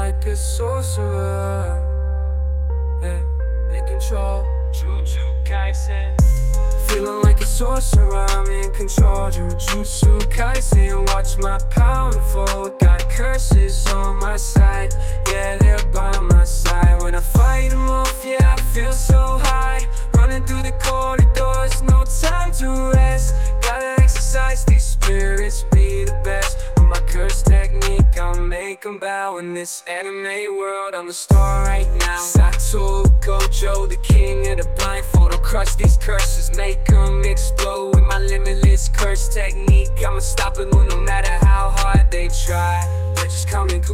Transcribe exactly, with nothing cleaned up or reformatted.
like a sorcerer, yeah, in control. Jujutsu Kaisen. Feeling like a sorcerer, I'm in control. Jujutsu Kaisen, watch my power unfold. Got curses on my side, yeah, they're by my side. When I fight them off, yeah, I feel so high. Running through the corridors, no time to rest. Gotta exercise these spirits, be the best. With my curse technique, I'll make them bow. In this anime world, I'm the star right now. Satoru Gojo, the king of the blindfold. I'll crush these curses, make them explode. With my limitless curse technique, I'm unstoppable no matter how hard they try. They're just coming